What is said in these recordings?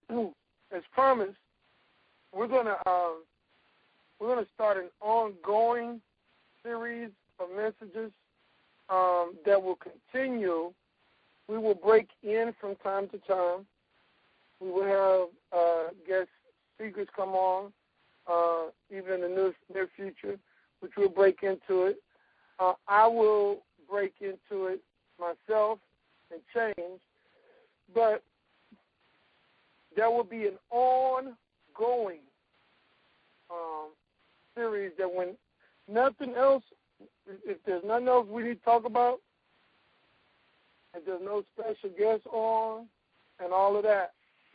as promised, we're gonna start an ongoing series of messages that will continue. We will break in from time to time. We will have guest speakers come on, even in the near future, which we'll break into it. I will break into it myself and change, but there will be an ongoing series that when nothing else, if there's nothing else we need to talk about, if there's no special guests on and all of that,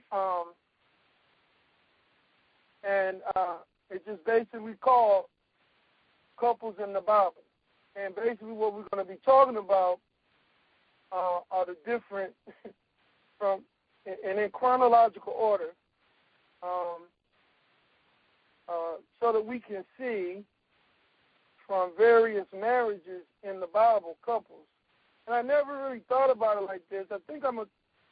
it's just basically called Couples in the Bible. And basically what we're going to be talking about are the different, and in chronological order, so that we can see from various marriages in the Bible, couples. And I never really thought about it like this. I think I'm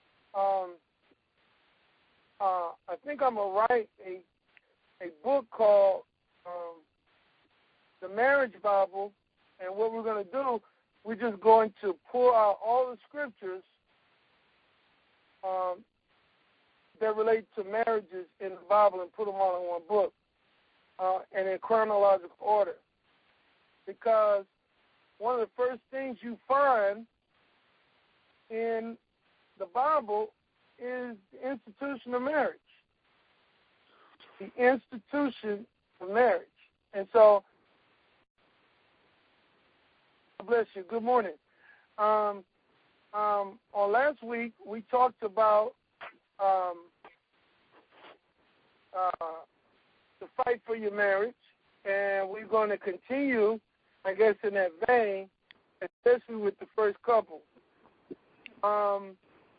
gonna write a book called The Marriage Bible. And what we're going to do, we're just going to pull out all the scriptures that relate to marriages in the Bible and put them all in one book, and in chronological order. Because one of the first things you find in the Bible is the institution of marriage. The institution of marriage. And so, bless you. Good morning. On last week, we talked about the fight for your marriage, and we're going to continue, I guess, in that vein, especially with the first couple. Also,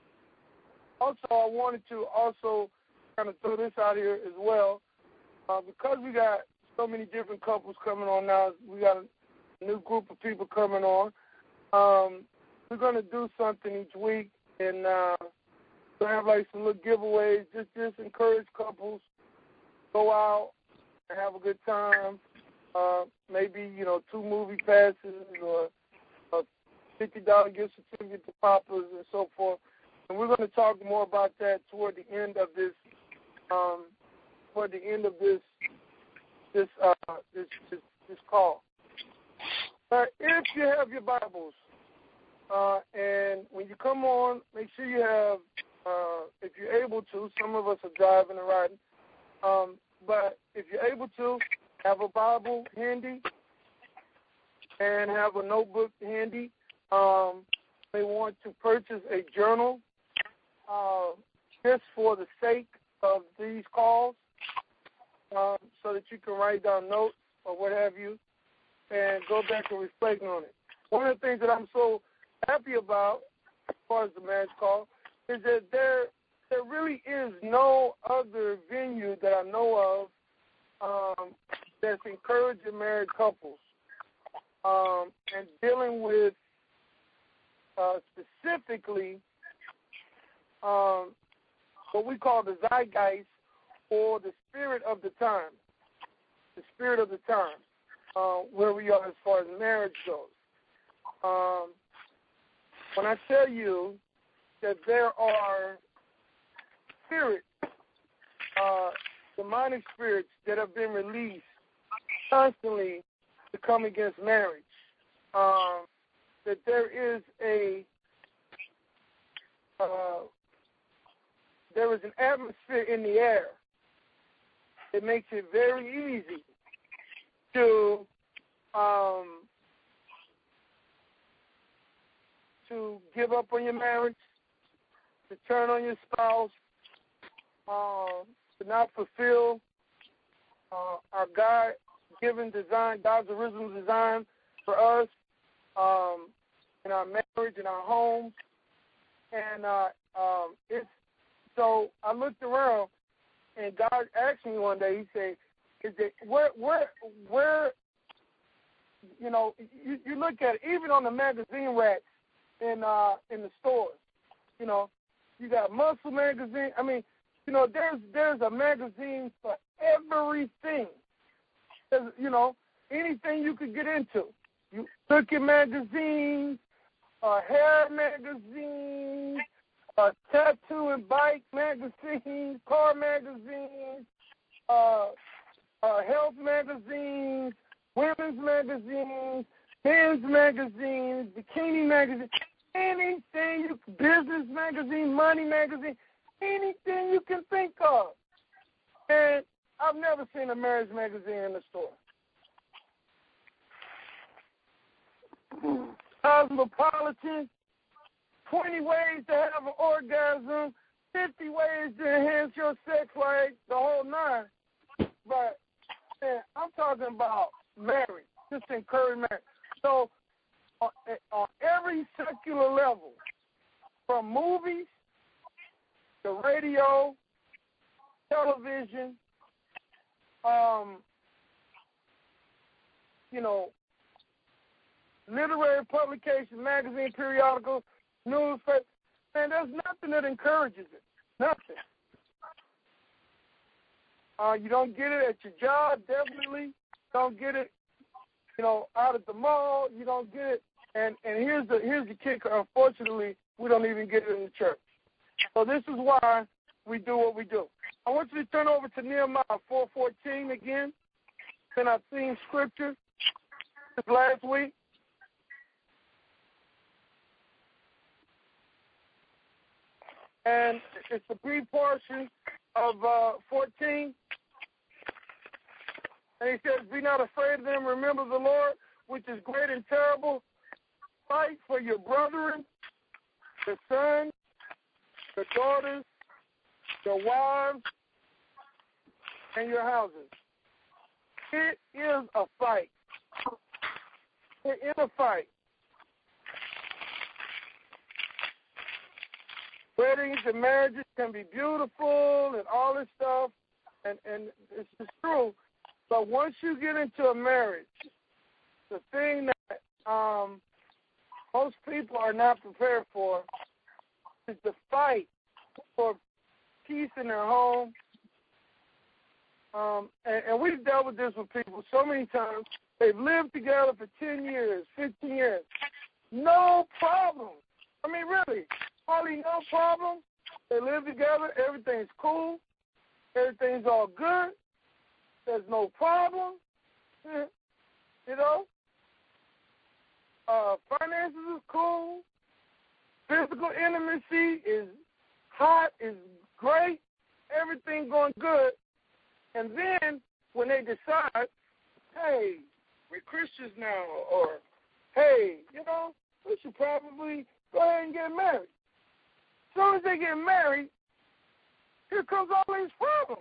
I wanted to also kind of throw this out here as well. Because we got so many different couples coming on now, we got a new group of people coming on. We're going to do something each week, and we'll have like some little giveaways, just encourage couples, go out and have a good time. Maybe, 2 movie passes or a $50 gift certificate to Papa's and so forth. And we're going to talk more about that toward the end of this. This call. If you have your Bibles, and when you come on, make sure you have, if you're able to, some of us are driving and riding, but if you're able to, have a Bible handy and have a notebook handy. They want to purchase a journal just for the sake of these calls, so that you can write down notes or what have you and go back and reflect on it. One of the things that I'm so happy about as far as the marriage call is that there really is no other venue that I know of that's encouraging married couples and dealing with specifically what we call the zeitgeist, or the spirit of the time. The spirit of the time, where we are as far as marriage goes. When I tell you that there are spirits, demonic spirits that have been released constantly to come against marriage, that there is an atmosphere in the air. It makes it very easy to give up on your marriage, to turn on your spouse, to not fulfill our God-given design, God's original design for us in our marriage, in our homes. And so I looked around, and God asked me one day, he said, "Is it where you look at it, even on the magazine racks in the stores, you got Muscle magazine. I mean, You know, there's a magazine for everything. There's, you know, anything you could get into. You look at magazines, hair magazines, tattoo and bike magazines, car magazines, health magazines, women's magazines, men's magazines, bikini magazines, anything, business magazine, money magazine, anything you can think of. And I've never seen a marriage magazine in the store. Cosmopolitan, 20 ways to have an orgasm, 50 ways to enhance your sex life, the whole nine. But man, I'm talking about marriage, just encourage marriage. So on every secular level, from movies to radio, television, you know, literary publication, magazine, periodicals, newspaper, man, there's nothing that encourages it. Nothing. You don't get it at your job, definitely. Don't get it, you know, out at the mall. You don't get it. And here's the kicker. Unfortunately, we don't even get it in the church. So this is why we do what we do. I want you to turn over to Nehemiah 4:14 again. And I've seen scripture this last week. And it's a brief portion of 14. And he says, be not afraid of them. Remember the Lord, which is great and terrible. Fight for your brethren, your sons, your daughters, your wives, and your houses. It is a fight. We're in a fight. Weddings and marriages can be beautiful and all this stuff, and it's true. But once you get into a marriage, the thing that most people are not prepared for is the fight for peace in their home. And we've dealt with this with people so many times. They've lived together for 10 years, 15 years. No problem. I mean, really, hardly no problem. They live together. Everything's cool. Everything's all good. There's no problem. You know? Finances is cool. Physical intimacy is hot, is great. Everything going good. And then when they decide, hey, we're Christians now, or hey, you know, we should probably go ahead and get married. As soon as they get married, here comes all these problems.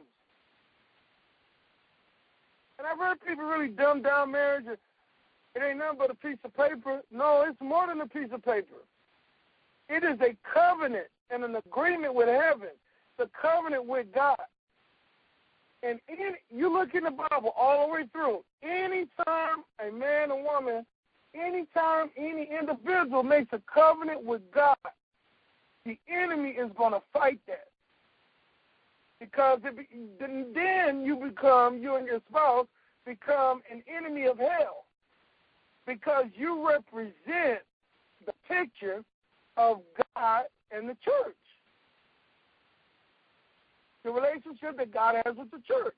And I've heard people really dumb down marriage. It ain't nothing but a piece of paper. No, it's more than a piece of paper. It is a covenant and an agreement with heaven. It's a covenant with God. And you look in the Bible all the way through. Anytime a man or woman, anytime any individual makes a covenant with God, the enemy is going to fight that. Because then you and your spouse become an enemy of hell. Because you represent the picture of God and the church. The relationship that God has with the church.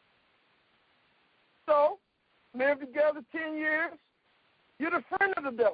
So, live together 10 years, you're the friend of the devil.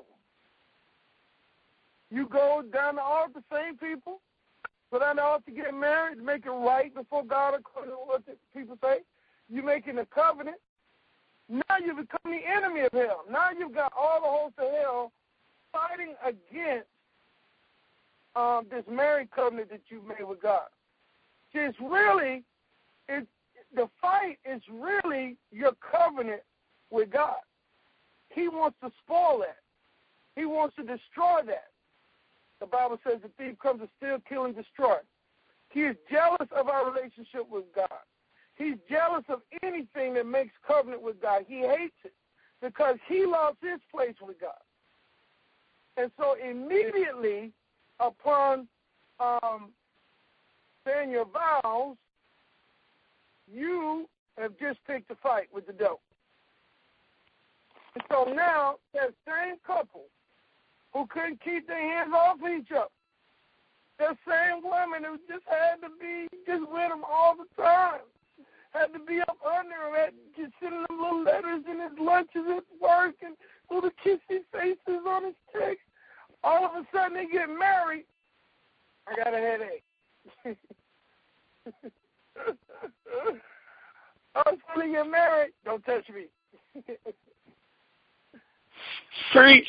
You go down the altar, same people, go down the altar to get married, make it right before God, according to what the people say. You're making a covenant. Now you become the enemy of hell. Now you've got all the hosts of hell fighting against this marriage covenant that you've made with God. It's really, the fight is really your covenant with God. He wants to spoil that. He wants to destroy that. The Bible says the thief comes to steal, kill, and destroy. He is jealous of our relationship with God. He's jealous of anything that makes covenant with God. He hates it because he loves his place with God. And so immediately upon saying your vows, you have just picked a fight with the devil. And so now that same couple who couldn't keep their hands off each other, that same woman who just had to be just with him all the time, had to be up under him, had to just send him little letters in his lunches at work and little kissy faces on his text. All of a sudden they get married. I got a headache. All of a sudden they get married. Don't touch me. Preach.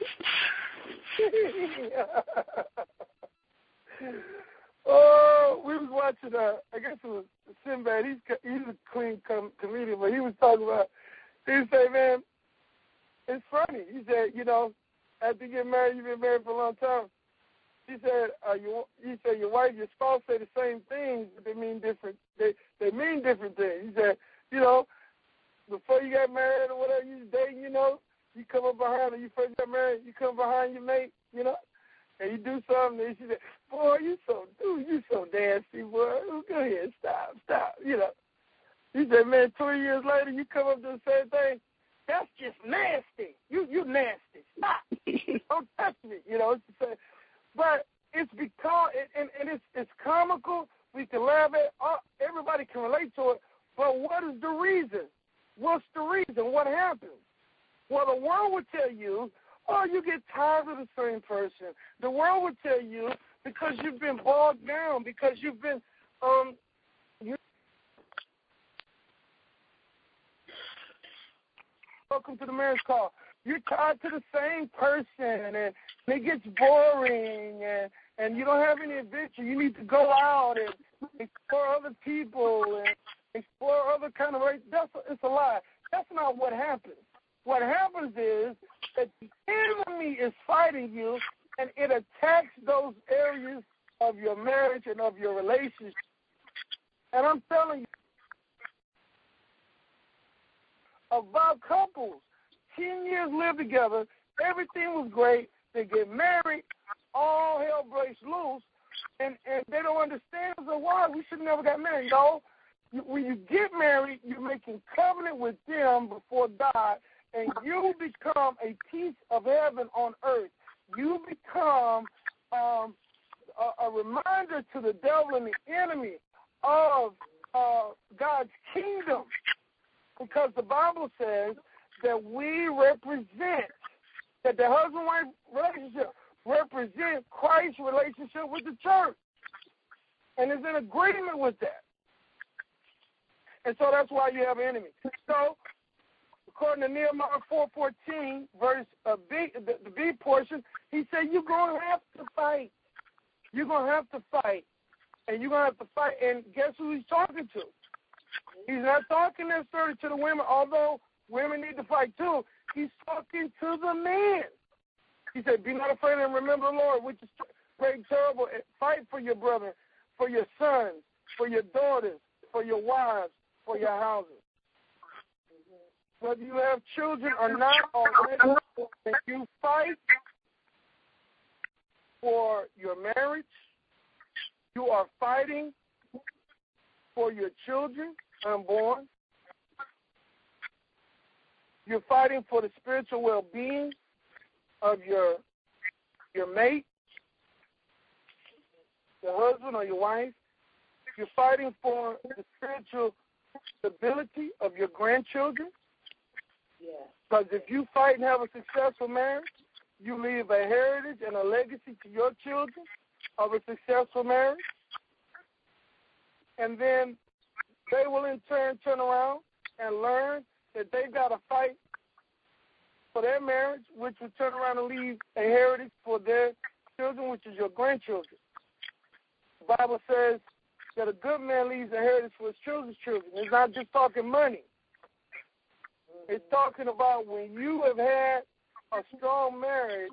Oh, we was watching, I guess it was Sinbad. He's a clean comedian, but he was talking about, he said, man, it's funny. He said, you know, after you get married, you've been married for a long time. He said, your wife, your spouse say the same things, but they mean different. They mean different things. He said, you know, before you got married or whatever you was dating, you know, you come up behind, when you first got married, you come behind your mate, you know, and you do something, and she said, boy, you so nasty, boy. Go ahead, stop, you know. He said, man, 2 years later, you come up to the same thing. That's just nasty. You nasty. Stop. Don't touch me. You know, it's the same. But it's because, and it's comical. We can laugh at it. Everybody can relate to it. But what is the reason? What's the reason? What happens? Well, the world would tell you, oh, you get tired of the same person. The world would tell you because you've been bogged down, because you've been, welcome to the marriage call. You're tied to the same person, and it gets boring, and you don't have any adventure. You need to go out and explore other people and explore other kind of ways. It's a lie. That's not what happens. What happens is that the enemy is fighting you, and it attacks those areas of your marriage and of your relationship. And I'm telling you, about couples, 10 years live together, everything was great, they get married, all hell breaks loose, and they don't understand, so why? We should have never got married. No, when you get married, you're making covenant with them before God, and you become a piece of heaven on earth. You become a reminder to the devil and the enemy of God's kingdom, because the Bible says that we represent, that the husband-wife relationship represents Christ's relationship with the church, and is in agreement with that. And so that's why you have an enemy. So, according to Nehemiah 4:14, verse B, the B portion, he said you're going to have to fight. You're going to have to fight, and you're going to have to fight. And guess who he's talking to? He's not talking necessarily to the women, although women need to fight too. He's talking to the men. He said, be not afraid and remember the Lord, which is great, terrible. And fight for your brother, for your sons, for your daughters, for your wives, for your houses. Whether you have children or not already, you fight for your marriage. You are fighting for your children unborn. You're fighting for the spiritual well-being of your mate, your husband or your wife. You're fighting for the spiritual stability of your grandchildren. Because if you fight and have a successful marriage, you leave a heritage and a legacy to your children of a successful marriage. And then they will in turn turn around and learn that they've got to fight for their marriage, which will turn around and leave a heritage for their children, which is your grandchildren. The Bible says that a good man leaves a heritage for his children's children. It's not just talking money. It's talking about when you have had a strong marriage,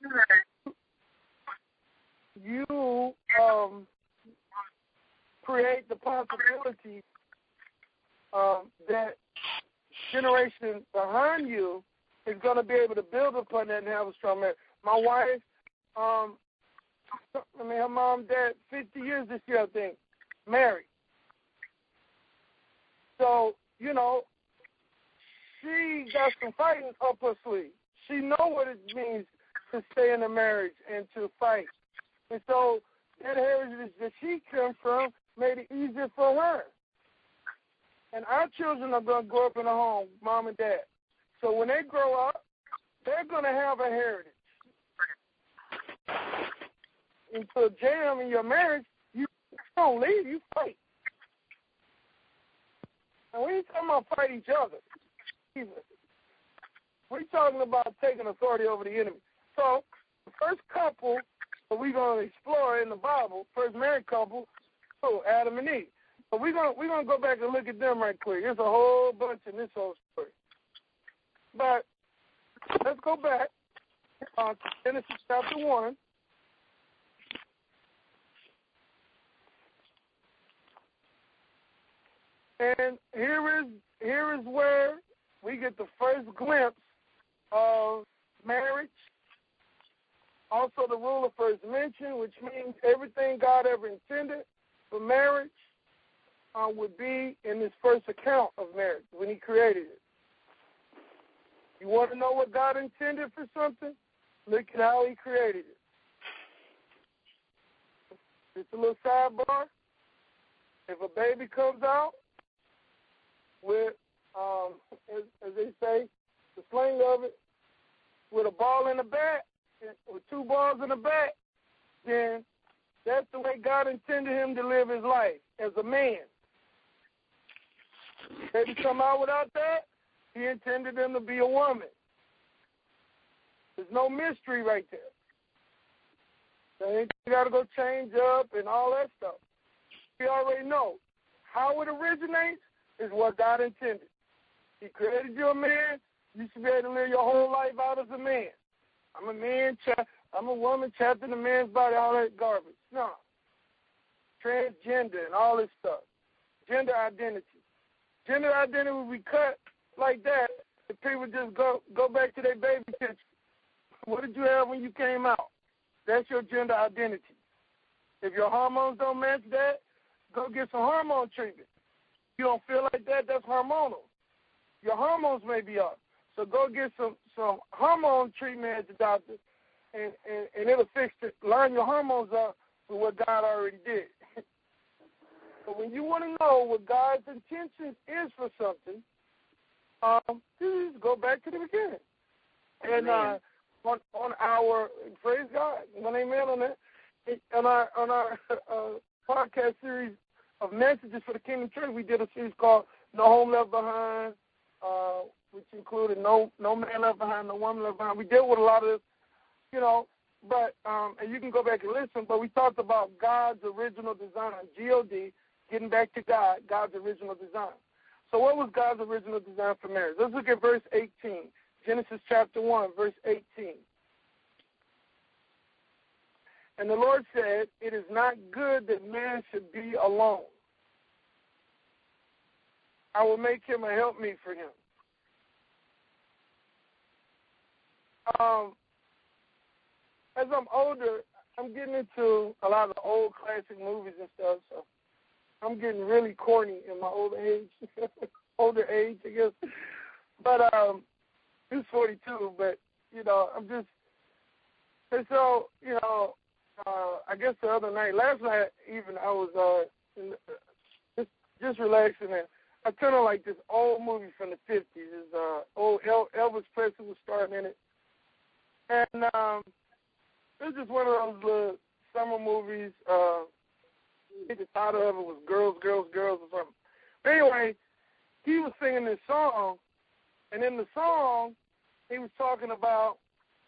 you create the possibility that generation behind you is going to be able to build upon that and have a strong marriage. My wife, her mom, dad, 50 years this year, I think. married. So, she got some fighting up her sleeve. She know what it means to stay in a marriage and to fight. And so that heritage that she comes from made it easier for her. And our children are going to grow up in a home, mom and dad. So when they grow up, they're going to have a heritage. And so jam in your marriage, you don't leave, you fight. And we ain't talking about fight each other. We're talking about taking authority over the enemy. So the first couple that we're going to explore in the Bible, first married couple, Adam and Eve. So we're gonna go back and look at them right quick. There's a whole bunch in this whole story. But let's go back to Genesis chapter 1. And here is where we get the first glimpse of marriage. Also the rule of first mention, which means everything God ever intended for marriage would be in this first account of marriage when he created it. You want to know what God intended for something? Look at how he created it. Just a little sidebar. If a baby comes out with, as they say, the slang of it, with a ball in the back, with two balls in the back, then that's the way God intended him to live his life, as a man. Baby come out without that, he intended them to be a woman. There's no mystery right there. So you got to go change up and all that stuff. We already know. How it originates is what God intended. He created you a man. You should be able to live your whole life out as a man. I'm a man, I'm a woman trapped in a man's body, all that garbage. No. Transgender and all this stuff. Gender identity. Gender identity will be cut like that if people just go back to their baby picture. What did you have when you came out? That's your gender identity. If your hormones don't match that, go get some hormone treatment. You don't feel like that, that's hormonal. Your hormones may be up. So go get some hormone treatment at the doctor, and it'll fix it. Line your hormones up with what God already did. But when you want to know what God's intention is for something, just go back to the beginning. And on our, praise God, one amen on that, on our podcast series of messages for the Kingdom Church, we did a series called No Home Left Behind, which included no man left behind, no woman left behind. We dealt with a lot of this, but, and you can go back and listen, but we talked about God's original design, G-O-D, getting back to God, God's original design. So what was God's original design for marriage? Let's look at verse 18, Genesis chapter 1, verse 18. And the Lord said, it is not good that man should be alone. I will make him a helpmeet for him. As I'm older, I'm getting into a lot of the old classic movies and stuff, so I'm getting really corny in my older age, I guess. But it's 42, but, I'm just, and so, I guess the other night, last night even, I was just relaxing, and I turned on like this old movie from the 50s. It's old Elvis Presley was starring in it. And it was just one of those little summer movies. The title of it was Girls, Girls, Girls or something. But anyway, he was singing this song, and in the song, he was talking about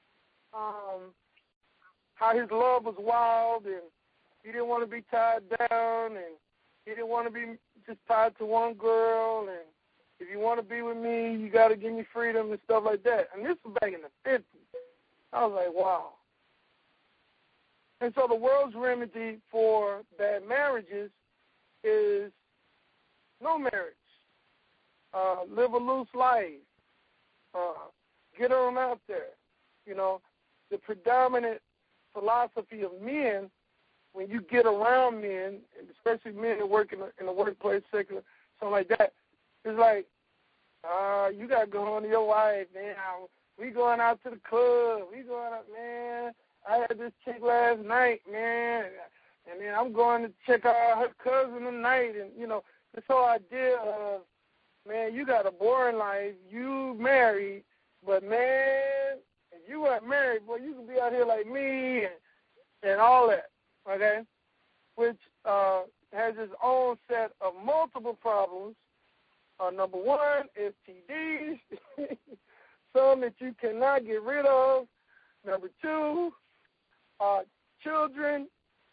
how his love was wild, and he didn't want to be tied down, and he didn't want to be just tied to one girl, and if you want to be with me, you got to give me freedom and stuff like that. And this was back in the 50s. I was like, wow. And so the world's remedy for bad marriages is no marriage. Live a loose life. Get on out there. The predominant philosophy of men when you get around men, especially men that work in the workplace, secular, something like that, it's like, you got to go home to your wife, man. We going out to the club. We going out, man. I had this chick last night, man. And then I'm going to check out her cousin tonight. And, you know, this whole idea of, man, you got a boring life. You married. But, man, if you weren't married, boy, you could be out here like me and all that, okay? Which has its own set of multiple problems. Number one, STDs, some that you cannot get rid of. Number two, children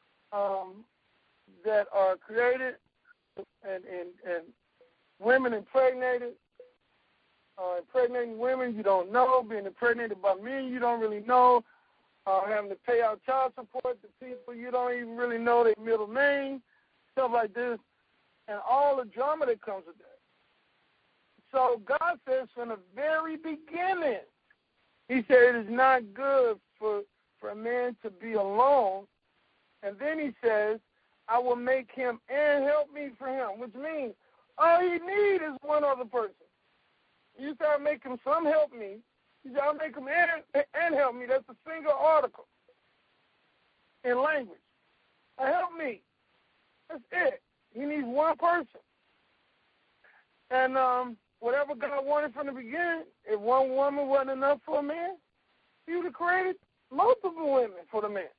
that are created and women impregnated, impregnating women you don't know, being impregnated by men you don't really know, having to pay out child support to people you don't even really know their middle name, stuff like this, and all the drama that comes with that. So God says from the very beginning, he said it is not good for a man to be alone. And then he says, I will make him and help me for him, which means all he needs is one other person. You say, I'll make him some help me. He said, I'll make him and help me. That's a single article in language. Help me. That's it. He needs one person. And whatever God wanted from the beginning, if one woman wasn't enough for a man, he would have created multiple women for the man.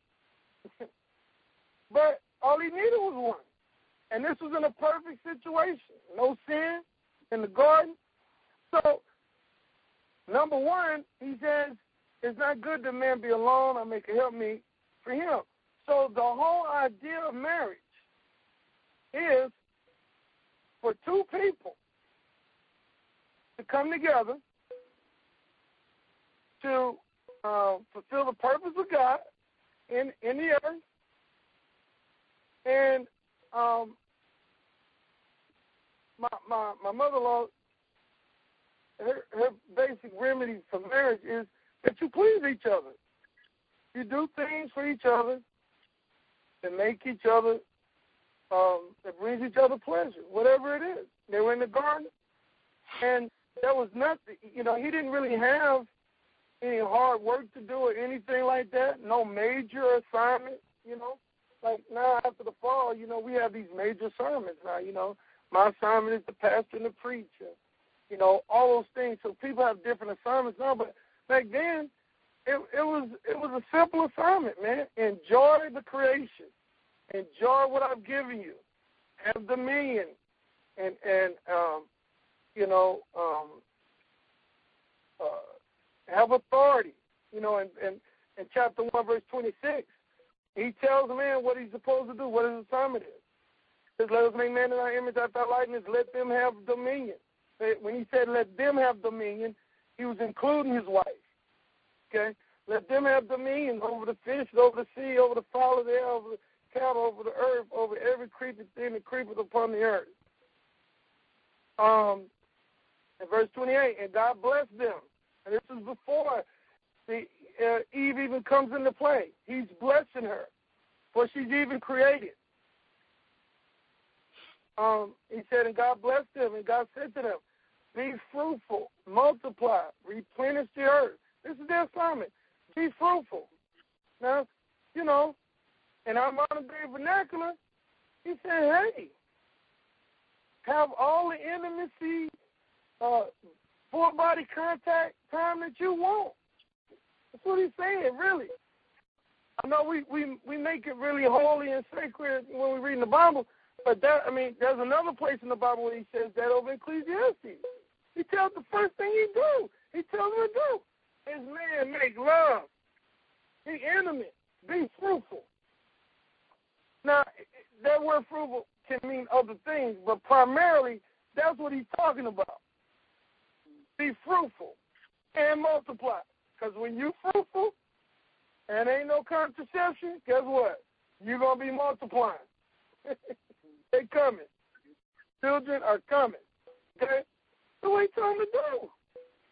But all he needed was one. And this was in a perfect situation. No sin in the garden. So, number one, he says, it's not good that man be alone. I'll make it help me for him. So the whole idea of marriage is for two people to come together to fulfill the purpose of God in the earth. And my mother-in-law, her basic remedy for marriage is that you please each other. You do things for each other that make each other, that brings each other pleasure, whatever it is. They were in the garden, and there was nothing, he didn't really have any hard work to do or anything like that, no major assignment, Like now after the fall, we have these major assignments now, My assignment is to pastor and to preach, all those things. So people have different assignments now, but back then, it was a simple assignment, man. Enjoy the creation. Enjoy what I've given you. Have dominion and have authority. In chapter 1, verse 26, he tells the man what he's supposed to do, what his assignment is. He says, let us make man in our image after our likeness, let them have dominion. When he said let them have dominion, he was including his wife. Okay? Let them have dominion over the fish, over the sea, over the fowl of the air, over the cattle, over the earth, over every creeping thing that creepeth upon the earth. In verse 28, and God blessed them. And this is before Eve even comes into play. He's blessing her, for she's even created. He said, and God blessed them, and God said to them, be fruitful, multiply, replenish the earth. This is their assignment. Be fruitful. Now, in our modern day vernacular, he said, hey, have all the intimacy, full body contact time that you want. That's what he's saying, really. I know we make it really holy and sacred when we read in the Bible, but there's another place in the Bible where he says that over in Ecclesiastes. He tells the first thing he do. He tells him to do is, man, make love. Be intimate. Be fruitful. Now, that word fruitful can mean other things, but primarily that's what he's talking about. Be fruitful and multiply. Because when you're fruitful and ain't no contraception, guess what? You're going to be multiplying. They coming. Children are coming. Okay? So what he told him to do?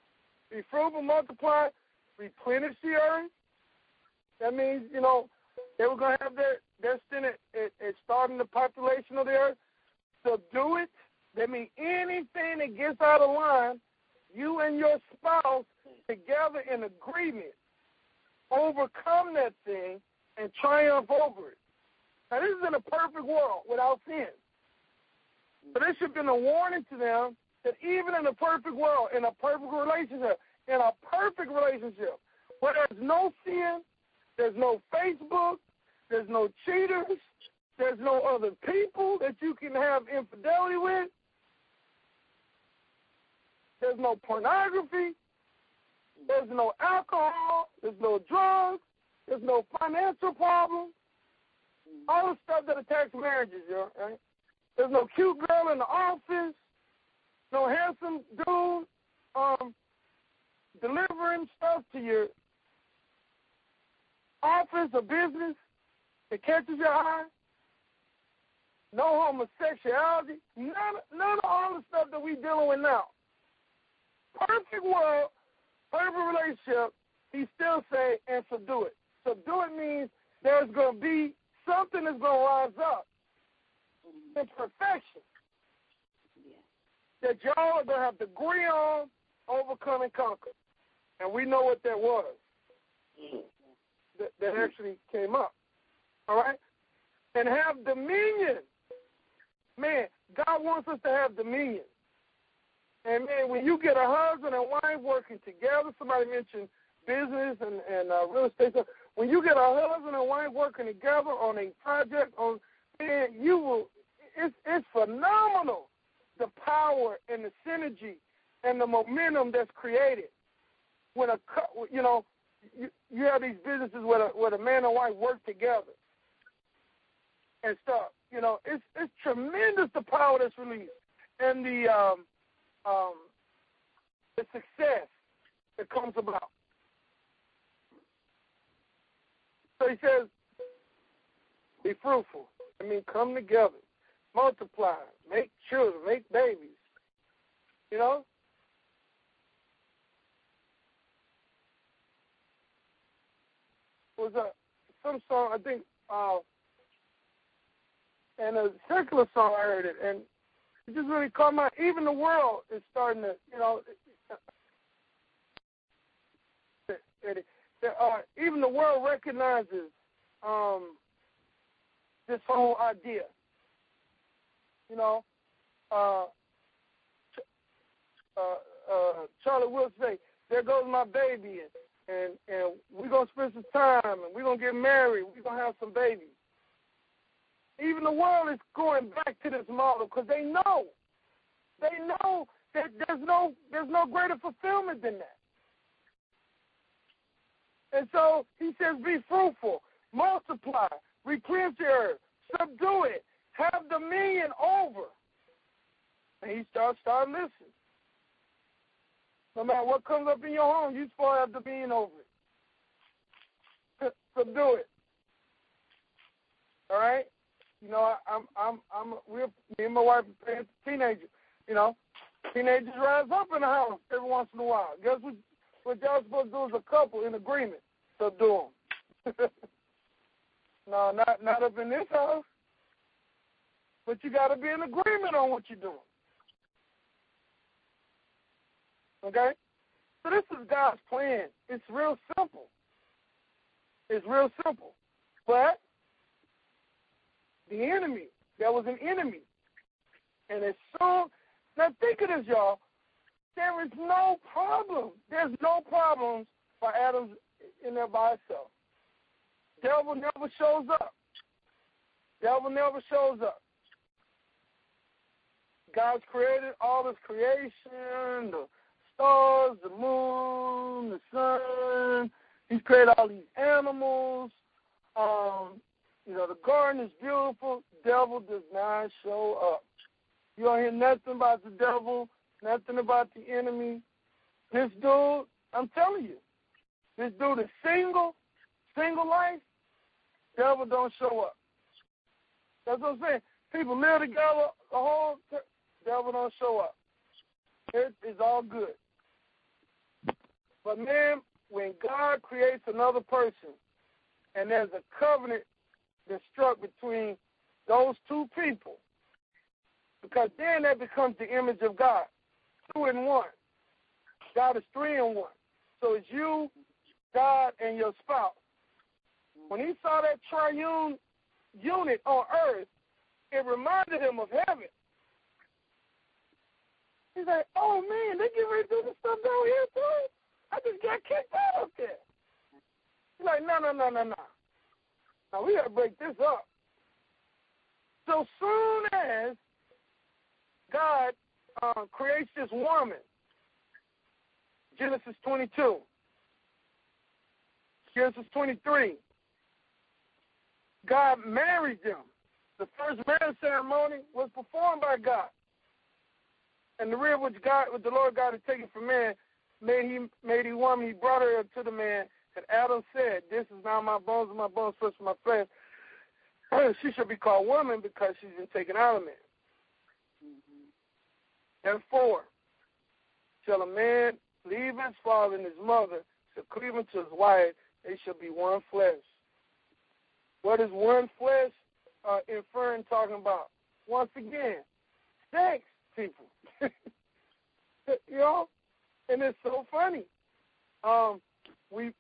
Be fruitful, multiply, replenish the earth. That means, They were going to have their sin at starting the population of the earth. Subdue it. That means anything that gets out of line, you and your spouse together in agreement overcome that thing and triumph over it. Now, this is in a perfect world without sin. But this should have been a warning to them that even in a perfect world, in a perfect relationship, where there's no sin, there's no Facebook, there's no cheaters, there's no other people that you can have infidelity with, there's no pornography, there's no alcohol, there's no drugs, there's no financial problems, all the stuff that attacks marriages, right? There's no cute girl in the office, no handsome dude delivering stuff to your office or business that catches your eye. No homosexuality. None of all the stuff that we're dealing with now. Perfect world, perfect relationship, he still say, and subdue it. Subdue it means there's going to be something that's going to rise up in perfection that y'all are going to have to agree on, overcome, and conquer. And we know what that was that actually came up. All right? And have dominion. Man, God wants us to have dominion. And, man, when you get a husband and wife working together, somebody mentioned business and real estate stuff. When you get a husband and wife working together on a project, man, you will. It's phenomenal, the power and the synergy and the momentum that's created when you have these businesses where the man and wife work together and stuff. It's tremendous, the power that's released and the success that comes about. So he says, be fruitful. I mean, come together, multiply, make children, make babies. It was some song, I think, and a secular song, I heard it, and it just really caught my. Even the world is starting to, even the world recognizes this whole idea. Charlie Wilson say, "There goes my baby," and we're gonna spend some time, and we're gonna get married. We're gonna have some babies. Even the world is going back to this model because they know that there's no greater fulfillment than that. And so he says, be fruitful, multiply, replenish the earth, subdue it, have dominion over. And he starts listening. No matter what comes up in your home, you're supposed to have dominion over it. Subdue it. All right? Me and my wife are teenagers. Teenagers rise up in the house every once in a while. Guess what y'all supposed to do as a couple in agreement? Subdue them. No, not up in this house. But you got to be in agreement on what you're doing. Okay? So this is God's plan. It's real simple. But the enemy, there was an enemy. And as soon, now think of this, y'all. There is no problem. There's no problems for Adam in there by itself. Devil never shows up. God's created all this creation, the stars, the moon, the sun. He's created all these animals. The garden is beautiful. Devil does not show up. You don't hear nothing about the devil, nothing about the enemy. This dude, I'm telling you, this dude is single life. Devil don't show up. That's what I'm saying. People live together, the whole devil don't show up. It is all good. But man, when God creates another person, and there's a covenant that's struck between those two people, because then that becomes the image of God, 2 in 1. God is 3 in 1. So it's you, God, and your spouse. When he saw that triune unit on earth, it reminded him of heaven. He's like, oh, man, they get ready to do this stuff down here, too? I just got kicked out up there. He's like, no. Now, we got to break this up. So soon as God creates this woman, Genesis 22, Genesis 23, God married them. The first marriage ceremony was performed by God. And the rib which the Lord God had taken from man, made he woman, he brought her to the man. And Adam said, this is now my bones and my bones, flesh of my flesh. She shall be called woman because she's been taken out of man. Therefore, shall a man leave his father and his mother, shall cleave unto his wife, they shall be one flesh. What is one flesh inferring, talking about? Once again, sex, people. You know? And it's so funny. We've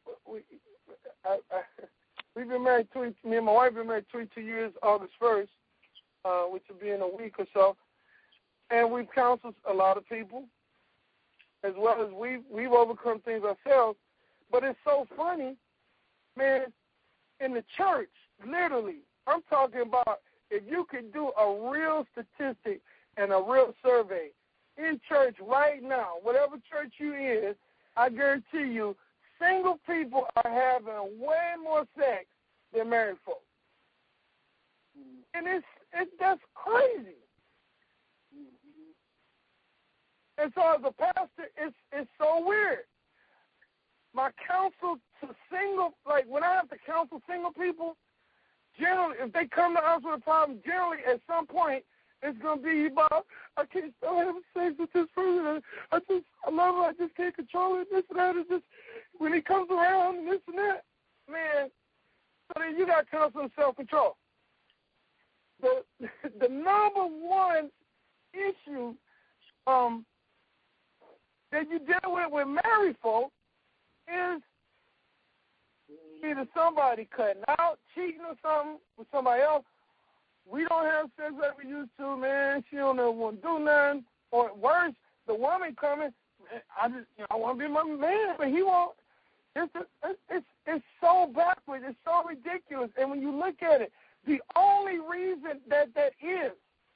been married, me and my wife have been married 22 years, August 1st, which will be in a week or so. And we've counseled a lot of people, as well as we've overcome things ourselves. But it's so funny, man, in the church, literally, I'm talking about if you could do a real statistic and a real survey in church right now, whatever church you in, I guarantee you, single people are having way more sex than married folks. And that's crazy. And so as a pastor, it's so weird. My counsel to single, like when I have to counsel single people, generally, if they come to us with a problem, generally at some point, it's going to be about, I can't stop having sex with this person. I love her. I just can't control it. This and that. It's just, when he comes around and this and that, man, so then you got constant self-control. The number one issue that you deal with married folks is either somebody cutting out, cheating or something with somebody else. We don't have sex like we used to, man. She don't ever want to do nothing. Or worse, the woman coming, I want to be my man, but he won't. It's so backwards. It's so ridiculous. And when you look at it, the only reason that is,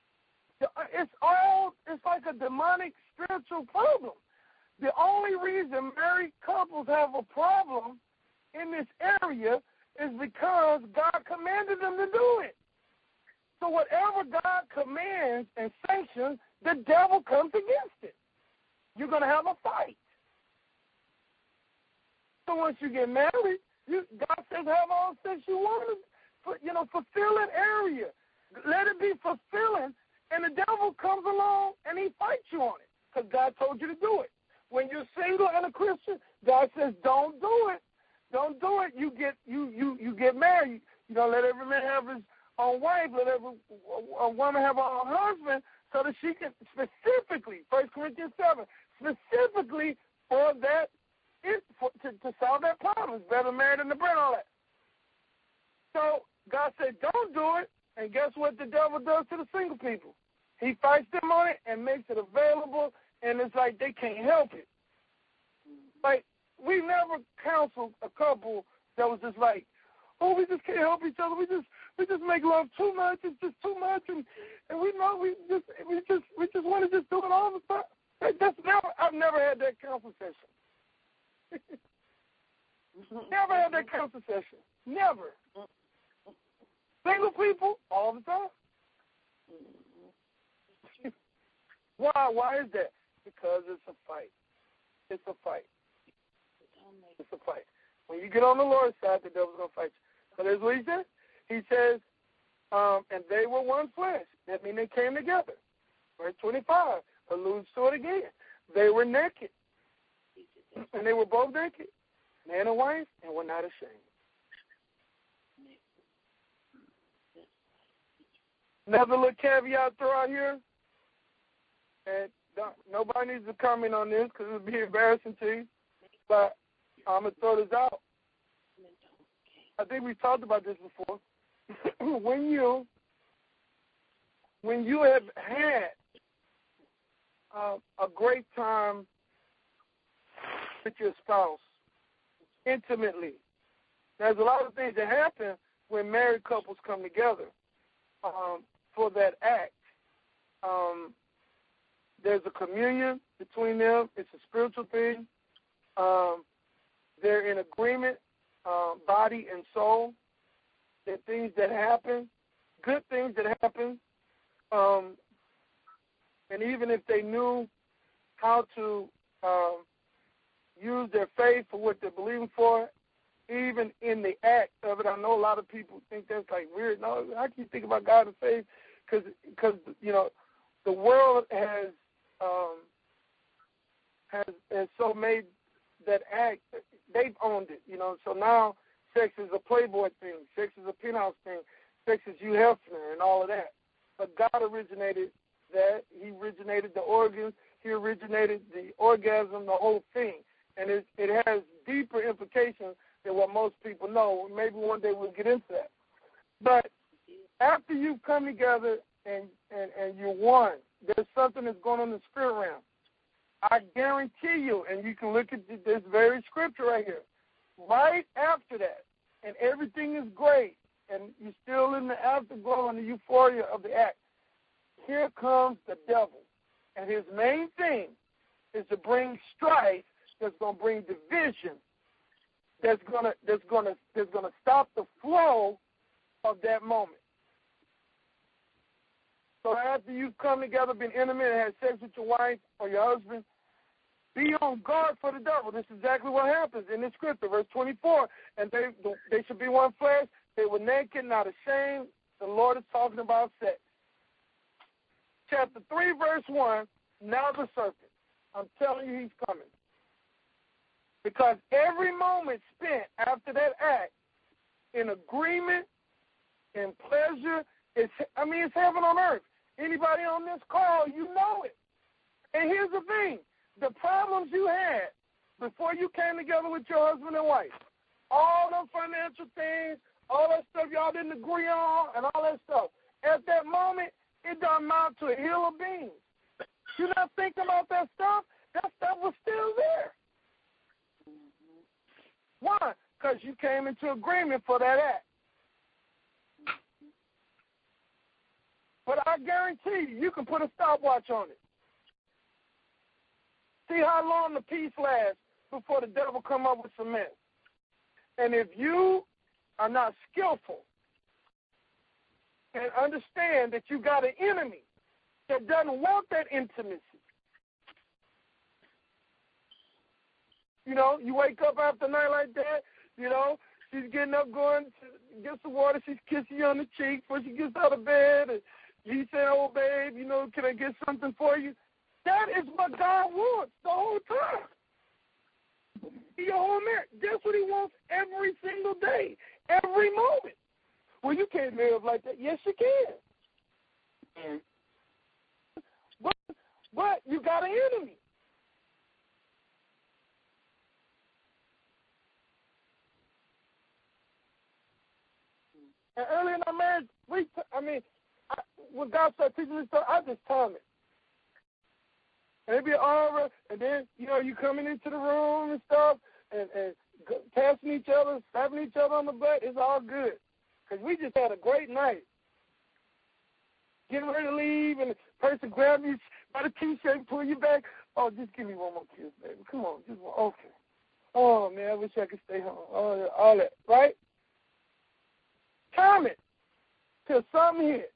it's like a demonic spiritual problem. The only reason married couples have a problem in this area is because God commanded them to do it. So whatever God commands and sanctions, the devil comes against it. You're going to have a fight. So once you get married, God says have all sex you want, fulfilling area. Let it be fulfilling, and the devil comes along and he fights you on it because God told you to do it. When you're single and a Christian, God says don't do it. Don't do it. You get married. Let every man have his own wife. Let a woman have her own husband, so that she can specifically, 1 Corinthians 7, specifically for that, to solve that problem. It's better married than the bread, all that. So God said, don't do it, and guess what the devil does to the single people? He fights them on it and makes it available, and it's like they can't help it. Like, we never counseled a couple that was just like, oh, we just can't help each other. We just make love too much. It's just too much, and we know we just want to just do it all the time. I've never had that counsel session. Never had that counsel session. Never. Single people all the time. Why? Why is that? Because it's a fight. It's a fight. It's a fight. When you get on the Lord's side, the devil's going to fight you. So that's what he says. He says, and they were one flesh. That means they came together. Verse 25 alludes to it again. They were naked. And they were both naked, man and wife, and were not ashamed. Another little caveat throw out here, and nobody needs to comment on this because it would be embarrassing to you, but I'm going to throw this out. I think we talked about this before. When you have had a great time with your spouse, intimately, there's a lot of things that happen when married couples come together for that act. There's a communion between them. It's a spiritual thing. They're in agreement, body and soul. There are things that happen, good things that happen. And even if they knew how to use their faith for what they're believing for, even in the act of it, I know a lot of people think that's like weird. No, how can you think about God and faith? Because you know, the world has so made that act, they've owned it, you know. So now sex is a Playboy thing, sex is a penthouse thing, sex is Hugh Hefner and all of that. But God originated that. He originated the organs. He originated the orgasm, the whole thing. And it has deeper implications than what most people know. Maybe one day we'll get into that. But after you've come together and you're one, there's something that's going on in the spirit realm. I guarantee you, and you can look at this very scripture right here, right after that, and everything is great, and you're still in the afterglow and the euphoria of the act, here comes the devil. And his main thing is to bring strife that's going to bring division, that's going to stop the flow of that moment. So after you've come together, been intimate, and had sex with your wife or your husband, be on guard for the devil. This is exactly what happens in the scripture, verse 24. And they should be one flesh. They were naked, not ashamed. The Lord is talking about sex. Chapter 3, verse 1, now the serpent. I'm telling you, he's coming. Because every moment spent after that act in agreement, in pleasure, it's heaven on earth. Anybody on this call, you know it. And here's the thing. The problems you had before you came together with your husband and wife, all the financial things, all that stuff y'all didn't agree on, and all that stuff, at that moment, it don't amount to a hill of beans. You're not thinking about that stuff? That stuff was still there. Why? Because you came into agreement for that act. But I guarantee you can put a stopwatch on it. See how long the peace lasts before the devil come up with some mess. And if you are not skillful and understand that you got an enemy that doesn't want that intimacy, you know, you wake up after a night like that, you know, she's getting up, going to get some water, she's kissing you on the cheek before she gets out of bed, and you say, oh, babe, you know, can I get something for you? That is what God wants the whole time. Your whole marriage. That's what He wants every single day, every moment. Well, you can't live like that. Yes, you can. But you got an enemy. And early in our marriage, when God started teaching me stuff, I just time it. And it'd be over, and then, you know, you coming into the room and stuff, and passing each other, slapping each other on the butt, it's all good. Because we just had a great night. Getting ready to leave, and the person grab you by the T-shirt and pull you back. Oh, just give me one more kiss, baby. Come on, just one. Okay. Oh, man, I wish I could stay home. Oh, all that, right? Time it till something hit.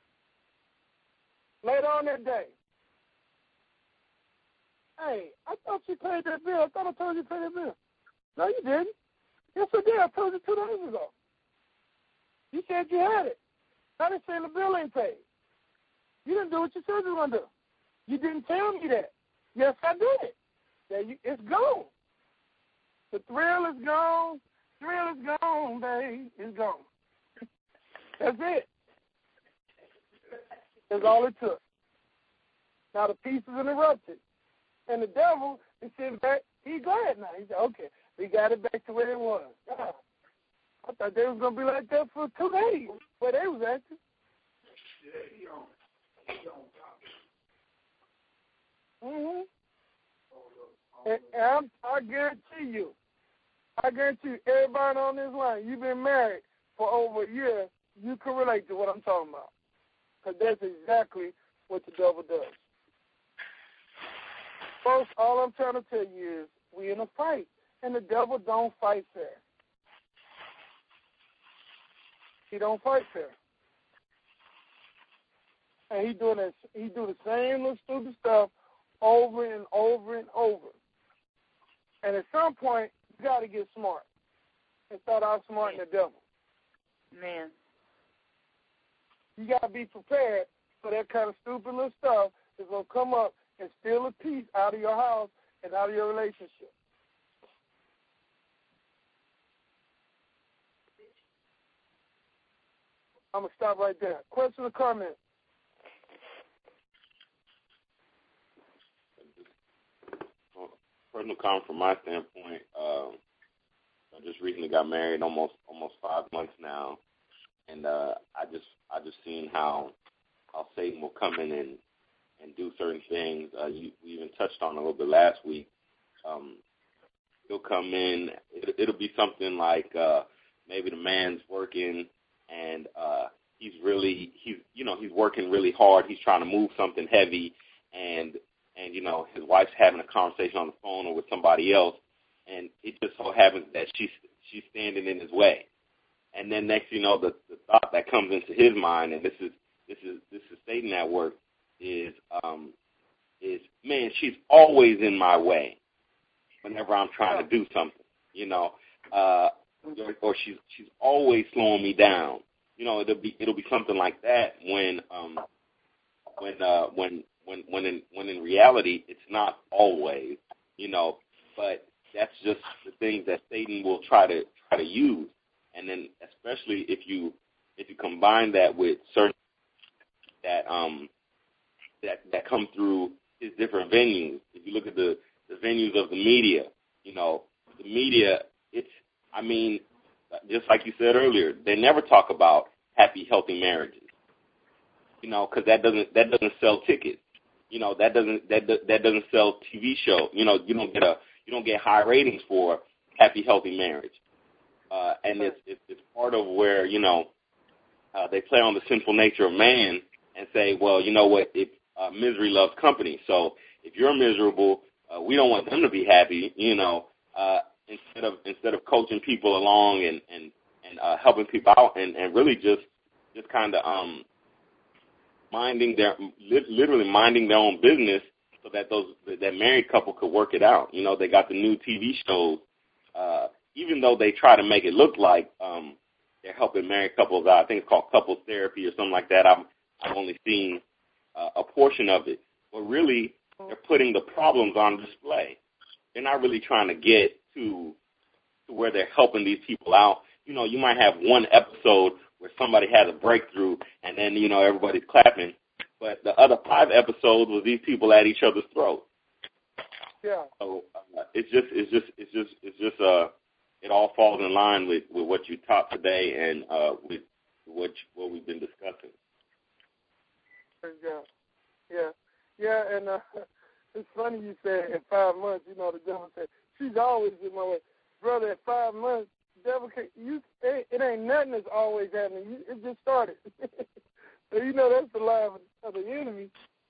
Later on that day. Hey, I thought you paid that bill. I thought I told you to pay that bill. No, you didn't. Yes, I did. I told you 2 days ago. You said you had it. Now they're saying the bill ain't paid. You didn't do what you said you were going to do. You didn't tell me that. Yes, I did. It's gone. The thrill is gone. Thrill is gone, babe. It's gone. That's it. That's all it took. Now the peace is interrupted. And the devil is sitting back. He's glad now. He said, okay, we got it back to where it was. I thought they was going to be like that for 2 days, where they was acting. Mm-hmm. And I guarantee you, everybody on this line, you've been married for over a year, you can relate to what I'm talking about. Because that's exactly what the devil does. Folks, all I'm trying to tell you is we in a fight, and the devil don't fight fair. He don't fight fair. And he do the same little stupid stuff over and over and over. And at some point, you got to get smart and start outsmarting the devil. Man. You got to be prepared for that kind of stupid little stuff that's going to come up and steal the peace out of your house and out of your relationship. I'm going to stop right there. Question or comment? Personal comment from my standpoint, I just recently got married, almost 5 months now, and I just seen how Satan will come in and do certain things. We even touched on a little bit last week. He'll come in. It'll be something like maybe the man's working and he's working really hard. He's trying to move something heavy, and his wife's having a conversation on the phone or with somebody else, and it just so happens that she's standing in his way. And then next, the thought that comes into his mind, and this is Satan at work, is man, she's always in my way whenever I'm trying to do something, or she's always slowing me down. It'll be something like that when in reality it's not always, but that's just the things that Satan will try to use. And then especially if you combine that with certain that come through his different venues. If you look at the venues of the media, the media, just like you said earlier, they never talk about happy, healthy marriages, because that doesn't sell tickets. That doesn't sell TV show. You don't get high ratings for happy, healthy marriage. And it's part of where, they play on the sinful nature of man and say, well, you know what, misery loves company. So if you're miserable, we don't want them to be happy, instead of coaching people along and helping people out and really just kind of literally minding their own business so that that married couple could work it out. They got the new TV shows, even though they try to make it look like they're helping married couples out. I think it's called couples therapy or something like that. I've only seen a portion of it. But really, they're putting the problems on display. They're not really trying to get to where they're helping these people out. You might have one episode where somebody has a breakthrough and then, everybody's clapping. But the other 5 episodes was these people at each other's throats. Yeah. So it all falls in line with what you taught today and with what we've been discussing. Yeah, and it's funny you said in 5 months, the devil said, she's always in my way. Brother, at 5 months, the devil it ain't nothing that's always happening. It just started. So, that's the lie of the enemy.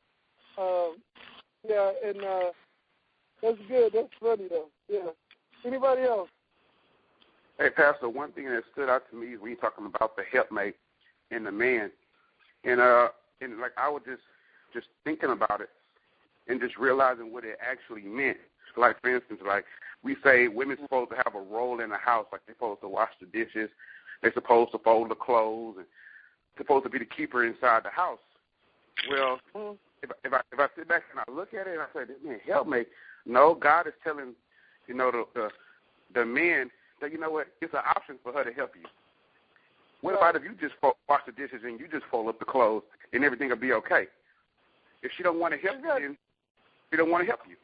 That's good. That's funny, though. Yeah. Anybody else? Hey, Pastor, one thing that stood out to me is when you're talking about the helpmate and the man. And like I was just thinking about it and just realizing what it actually meant. Like, for instance, like we say women's supposed to have a role in the house, like they're supposed to wash the dishes, they're supposed to fold the clothes, and supposed to be the keeper inside the house. Well, if I sit back and I look at it and I say, man, helpmate, no, God is telling, the men that, it's an option for her to help you. What about if you just wash the dishes and you just fold up the clothes and everything will be okay. If she don't want to help you, then she don't want to help you.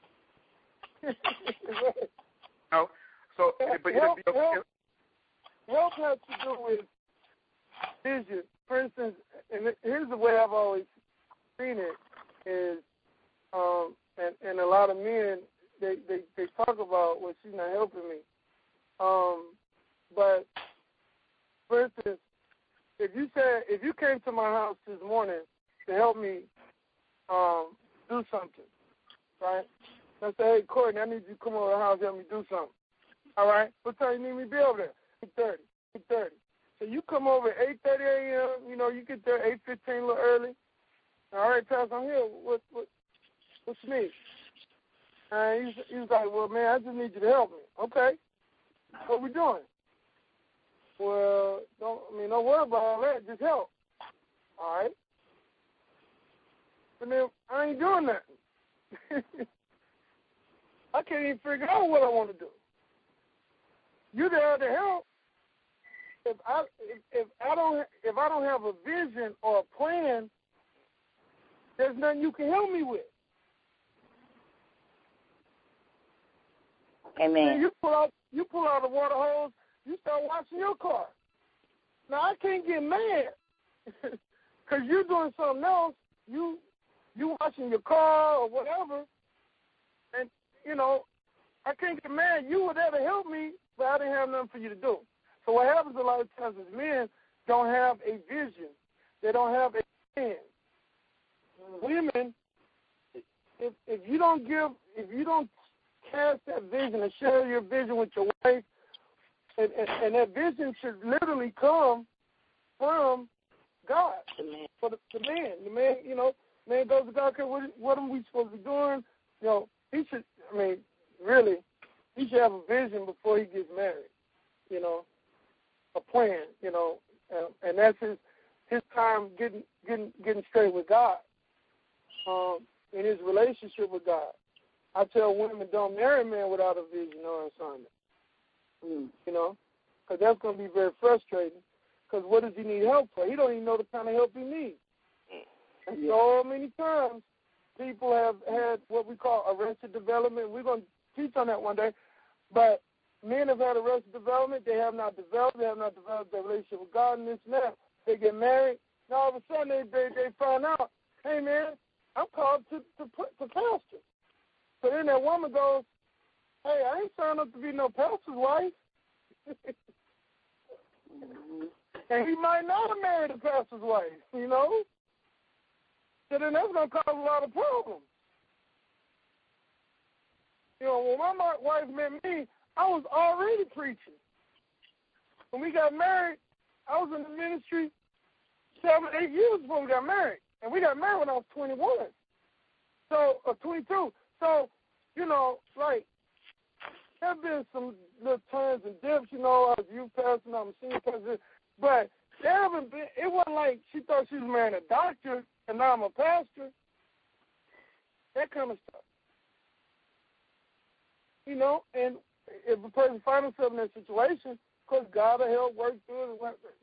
No, so but it'll be okay. Help has to do with vision. For instance, and here's the way I've always seen it is, and a lot of men they talk about, well, she's not helping me. But for instance, if you came to my house this morning to help me do something, right? I say, hey, Courtney, I need you to come over to the house and help me do something. All right? What time you need me to be over there? 8:30. So you come over at 8:30 a.m., you get there 8:15, a little early. All right, Pastor, I'm here. What you need? And he's like, well, man, I just need you to help me. Okay. What we doing? Well, don't worry about all that. Just help. All right. But then I ain't doing nothing. I can't even figure out what I want to do. You're there to help. If I don't have a vision or a plan, there's nothing you can help me with. Amen. And you pull out the water hose, you start washing your car. Now I can't get mad because you're doing something else. You washing your car or whatever, and I can't get mad. You were there to help me, but I didn't have nothing for you to do. So what happens a lot of times is men don't have a vision. They don't have a plan. Women, if you don't cast that vision and share your vision with your wife, and that vision should literally come from God. For the man. The man, man goes to God, okay, what are we supposed to be doing? He should, really, he should have a vision before he gets married, a plan, and that's his time getting straight with God, in his relationship with God. I tell women, don't marry a man without a vision or assignment, because that's going to be very frustrating, because what does he need help for? He don't even know the kind of help he needs. And so many times, people have had what we call arrested development. We're going to teach on that one day. But men have had arrested development. They have not developed their relationship with God and this and that. They get married. And all of a sudden, they find out, hey, man, I'm called to pastor. So then that woman goes, hey, I ain't signed up to be no pastor's wife. And he might not have married a pastor's wife, So then that's going to cause a lot of problems. When my wife met me, I was already preaching. When we got married, I was in the ministry 7-8 years before we got married. And we got married when I was 21. Or 22. So, there have been some little turns and dips, I was youth pastor, I'm a senior pastor. But there haven't been, it wasn't like she thought she was marrying a doctor and now I'm a pastor. That kind of stuff. And if a person finds himself in that situation, of course, God will help work through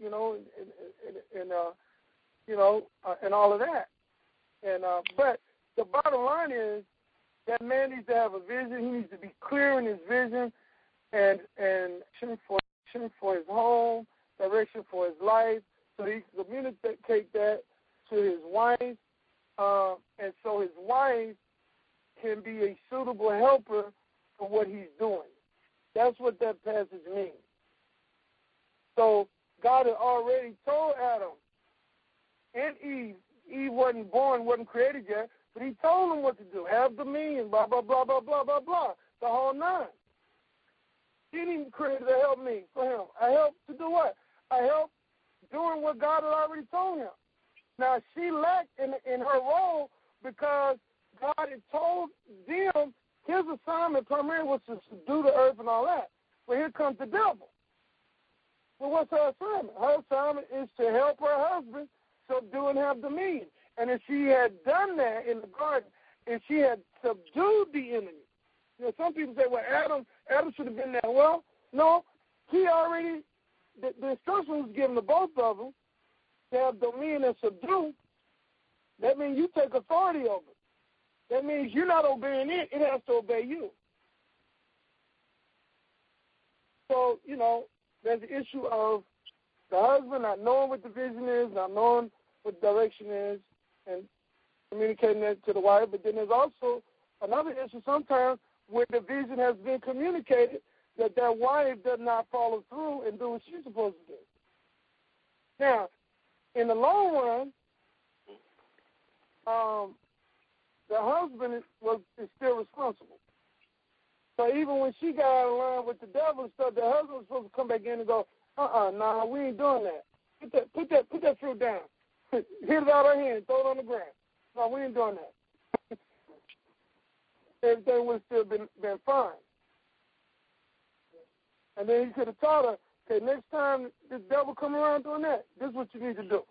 it, and all of that. And but the bottom line is that man needs to have a vision. He needs to be clear in his vision and direction for his home, direction for his life, so he can communicate that to his wife, and so his wife can be a suitable helper for what he's doing. That's what that passage means. So God had already told Adam and Eve. Eve wasn't born, wasn't created yet, but he told them what to do. Have dominion, blah, blah, blah, blah, blah, blah, blah, the whole nine. He didn't create to help me for him. I helped to do what? I helped doing what God had already told him. Now, she lacked in her role because God had told them his assignment primarily was to subdue the earth and all that. But here comes the devil. Well, what's her assignment? Her assignment is to help her husband subdue and have dominion. And if she had done that in the garden, if she had subdued the enemy, some people say, well, Adam should have been there. Well, no, he already, the instruction was given to both of them to have dominion and subdue, that means you take authority over it. That means you're not obeying it. It has to obey you. So, there's the issue of the husband not knowing what the vision is, not knowing what the direction is, and communicating that to the wife. But then there's also another issue sometimes where the vision has been communicated that wife does not follow through and do what she's supposed to do. Now, in the long run, the husband is still responsible. So even when she got out of line with the devil and stuff, the husband was supposed to come back in and go, nah, we ain't doing that. Put that fruit down. Hit it out of her hand, throw it on the ground. No, we ain't doing that. Everything would have still been fine. And then he could have taught her, okay, next time this devil come around doing that, this is what you need to do.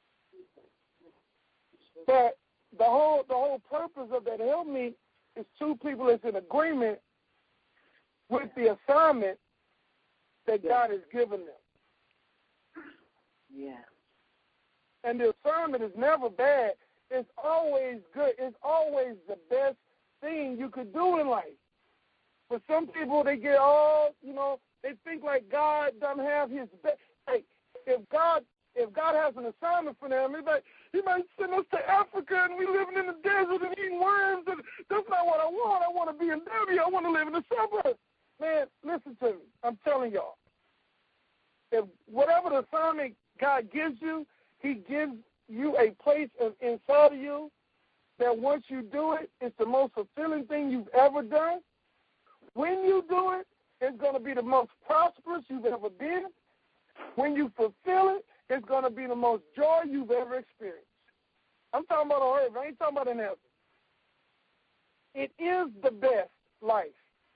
But the whole purpose of that help me is two people that's in agreement with the assignment that God has given them. Yeah. And the assignment is never bad. It's always good. It's always the best thing you could do in life. But some people, they get all, they think like God doesn't have his best. Like, if God has an assignment for them, he might send us to Africa and we living in the desert and eating worms. And that's not what I want. I want to be in W. I want to live in the suburbs. Man, listen to me. I'm telling y'all. If whatever the assignment God gives you, he gives you a place inside of you that once you do it, it's the most fulfilling thing you've ever done. When you do it, it's going to be the most prosperous you've ever been. When you fulfill it, it's going to be the most joy you've ever experienced. I'm talking about on earth. I ain't talking about in heaven. It is the best life.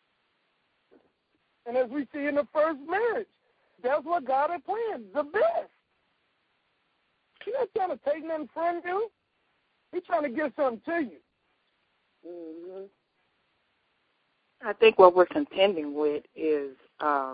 And as we see in the first marriage, that's what God had planned, the best. He's not trying to take nothing from you. He's trying to give something to you. Mm-hmm. I think what we're contending with is how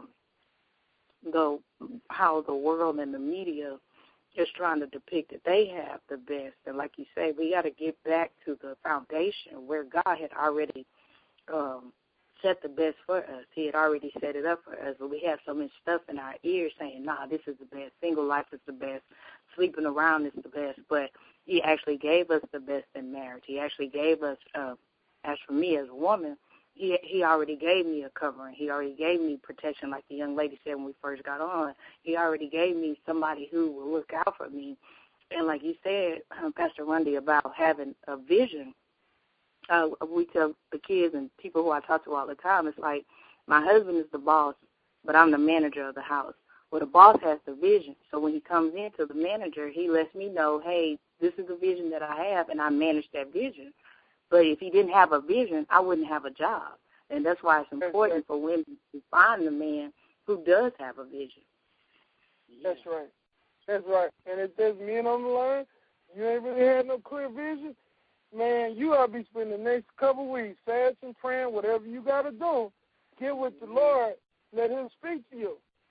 the world and the media is trying to depict that they have the best. And like you say, we got to get back to the foundation where God had already set the best for us. He had already set it up for us. But we have so much stuff in our ears saying, nah, this is the best. Single life is the best. Sleeping around is the best. But he actually gave us the best in marriage. He actually gave us, as for me as a woman, he already gave me a covering. He already gave me protection, like the young lady said when we first got on. He already gave me somebody who will look out for me. And like you said, Pastor Rundy, about having a vision, we tell the kids and people who I talk to all the time, it's like my husband is the boss, but I'm the manager of the house. Well, the boss has the vision. So when he comes into the manager, he lets me know, hey, this is the vision that I have, and I manage that vision. But if he didn't have a vision, I wouldn't have a job. And that's why it's important for women to find the man who does have a vision. That's right. That's right. And if there's men on the line, you ain't really had no clear vision, man, you ought to be spending the next couple of weeks fasting, praying, whatever you got to do. Get with the Lord. Let him speak to you.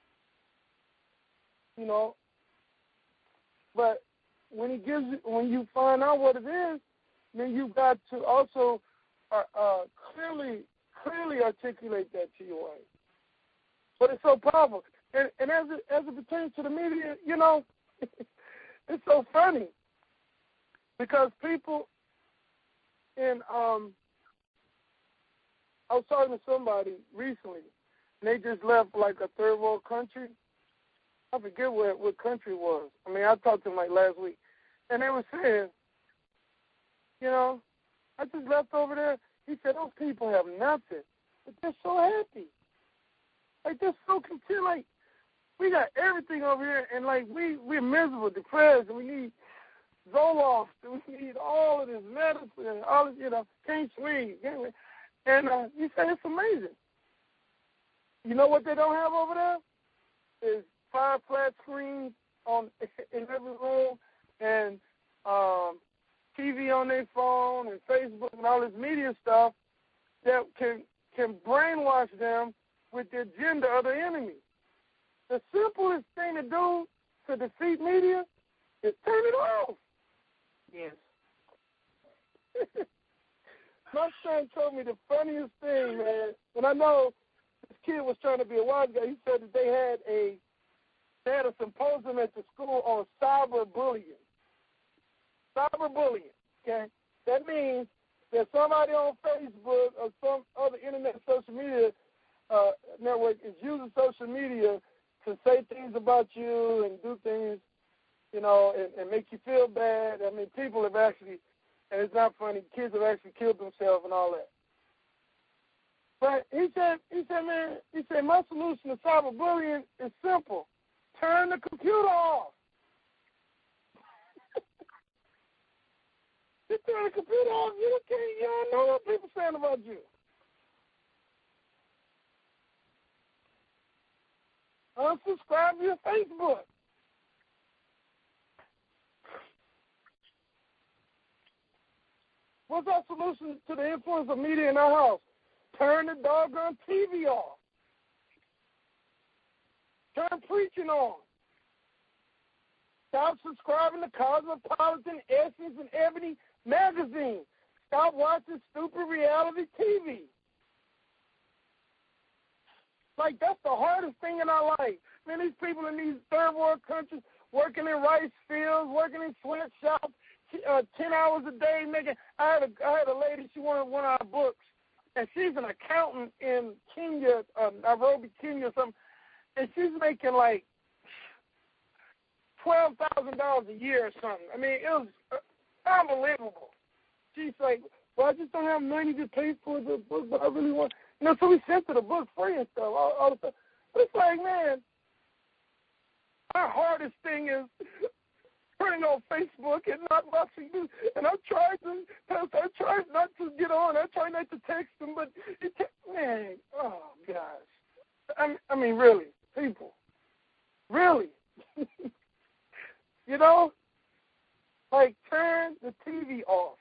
But when you find out what it is, then you've got to also clearly articulate that to your wife. But it's so powerful. And as it pertains to the media, it's so funny because people I was talking to somebody recently, and they just left like a third world country. I forget what country it was. I mean, I talked to them like last week, and they were saying, I just left over there. He said, those people have nothing, but they're so happy. Like, they're so content. Like, we got everything over here, and, like, we're miserable, depressed, and we need Zoloft, and we need all of this medicine, and all this, can't swing. And he said, it's amazing. You know what they don't have over there? Is 5 flat screens in every room, and TV on their phone and Facebook and all this media stuff that can brainwash them with the agenda of the enemy. The simplest thing to do to defeat media is turn it off. Yes. My son told me the funniest thing, man. And I know this kid was trying to be a wise guy. He said that they had a symposium at the school on cyberbullying. Cyberbullying, okay? That means that somebody on Facebook or some other internet social media network is using social media to say things about you and do things, you know, and make you feel bad. I mean, people have actually, and it's not funny, kids have actually killed themselves and all that. But he said, my solution to cyberbullying is simple. Turn the computer off. You turn the computer off, you don't know what people are saying about you. Unsubscribe to your Facebook. What's our solution to the influence of media in our house? Turn the doggone TV off. Turn preaching on. Stop subscribing to Cosmopolitan, Essence, and Ebony magazine. Stop watching stupid reality TV. Like, that's the hardest thing in our life. Man, these people in these third world countries working in rice fields, working in sweatshops, 10 hours a day making. I had a lady, she wanted one of our books, and she's an accountant in Kenya, Nairobi, Kenya or something, and she's making like $12,000 a year or something. I mean, it was unbelievable. She's like, well, I just don't have money to pay for the book, but I really want, you know, so we sent her the book free and stuff, all the stuff. But it's like, man, our hardest thing is turning on Facebook and not watching news. And I tried not to get on. I try not to text them, but man, oh gosh. I mean, really, people, really, you know, like turn the TV off.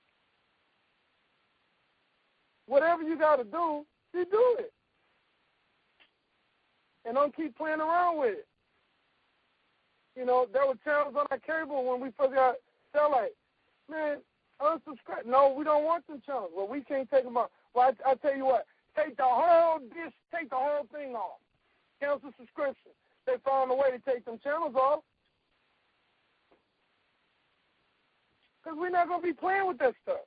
Whatever you got to do, you do it, and don't keep playing around with it. You know, there were channels on our cable when we first got satellite. Man, unsubscribe. No, we don't want them channels. Well, we can't take them off. Well, I tell you what, take the whole thing off. Cancel subscription. They found a way to take them channels off. Because we're not going to be playing with that stuff.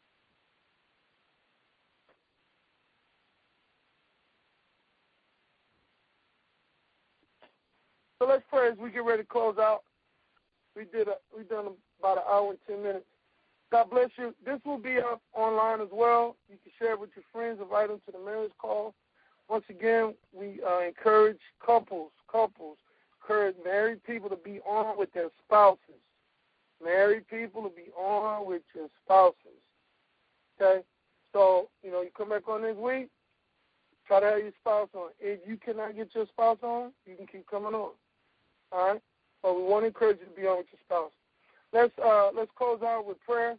So let's pray as we get ready to close out. We've done about an hour and 10 minutes. God bless you. This will be up online as well. You can share it with your friends, invite them to the marriage call. Once again, we encourage couples, encourage married people to be on with their spouses. Married people to be on with your spouses. Okay? So, you know, you come back on this week, try to have your spouse on. If you cannot get your spouse on, you can keep coming on. All right? But we want to encourage you to be on with your spouse. Let's close out with prayer.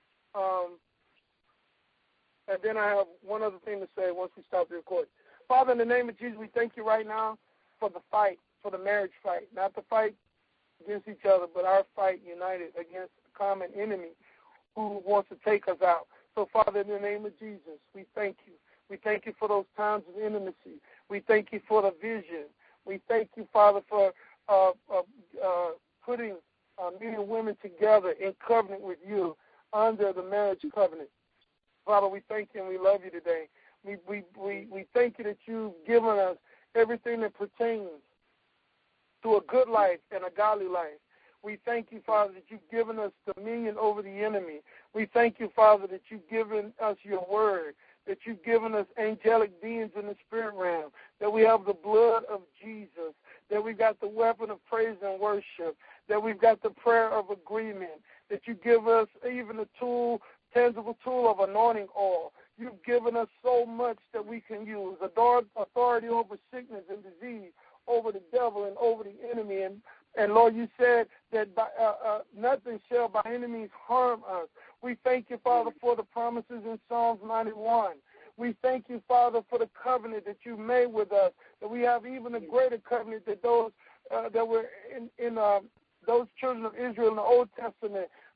And then I have one other thing to say once we stop the recording. Father, in the name of Jesus, we thank you right now for the fight, for the marriage fight. Not the fight against each other, but our fight united against a common enemy who wants to take us out. So, Father, in the name of Jesus, we thank you. We thank you for those times of intimacy. We thank you for the vision. We thank you, Father, for putting men and women together in covenant with you under the marriage covenant. Father, we thank you and we love you today. We thank you that you've given us everything that pertains to a good life and a godly life. We thank you, Father, that you've given us dominion over the enemy. We thank you, Father, that you've given us your word, that you've given us angelic beings in the spirit realm, that we have the blood of Jesus, that we've got the weapon of praise and worship, that we've got the prayer of agreement, that you give us even a tool, tangible tool of anointing oil. You've given us so much that we can use, authority over sickness and disease, over the devil and over the enemy. And Lord, you said that nothing shall by any means harm us. We thank you, Father, for the promises in Psalms 91. We thank you, Father, for the covenant that you made with us, that we have even a greater covenant that those that were in those children of Israel in the Old Testament